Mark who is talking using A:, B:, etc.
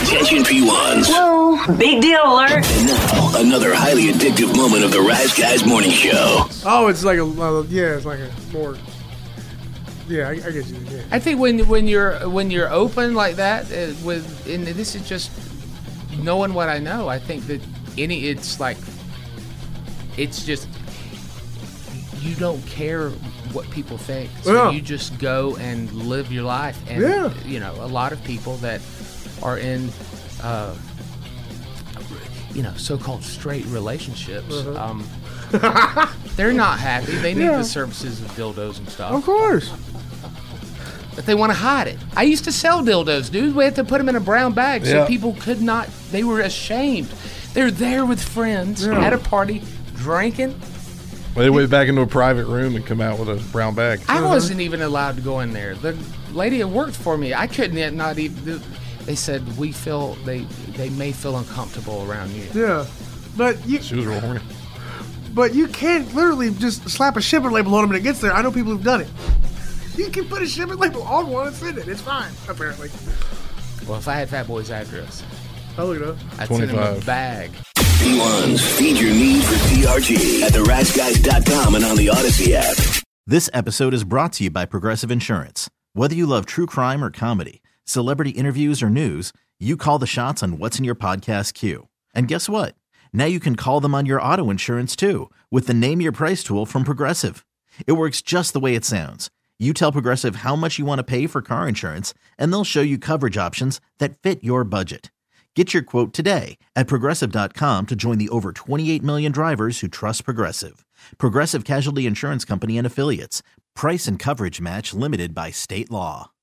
A: Attention P1s.
B: Whoa, big deal alert.
A: And now, another highly addictive moment of the Rise Guys Morning Show.
C: Oh, it's like it's like a more. Yeah, I get you. Yeah.
D: I think when you're open like that, and this is just knowing what I know. I think that it's just you don't care what people think, so you just go and live your life. And a lot of people that are in so-called straight relationships, they're not happy. They need the services of dildos and stuff,
C: of course,
D: but they want to hide it. I used to sell dildos, dude. We had to put them in a brown bag so people could not. They were ashamed. They're there with friends at a party drinking.
E: Well, they went back into a private room and come out with a brown bag.
D: I wasn't even allowed to go in there. The lady that worked for me, I couldn't not even. They said they may feel uncomfortable around you.
C: Yeah, but
E: she was real horny.
C: But you can't literally just slap a shipping label on them when it gets there. I know people who've done it. You can put a shipping label on one and send it. It's fine, apparently.
D: Well, if I had Fat Boy's address,
C: I'll look it up.
D: I'd send him a bag.
A: P1s, feed your need for TRT at theriseguys.com and on the Odyssey app.
F: This episode is brought to you by Progressive Insurance. Whether you love true crime or comedy, celebrity interviews or news, you call the shots on what's in your podcast queue. And guess what? Now you can call them on your auto insurance too with the Name Your Price tool from Progressive. It works just the way it sounds. You tell Progressive how much you want to pay for car insurance, and they'll show you coverage options that fit your budget. Get your quote today at Progressive.com to join the over 28 million drivers who trust Progressive. Progressive Casualty Insurance Company and Affiliates. Price and coverage match limited by state law.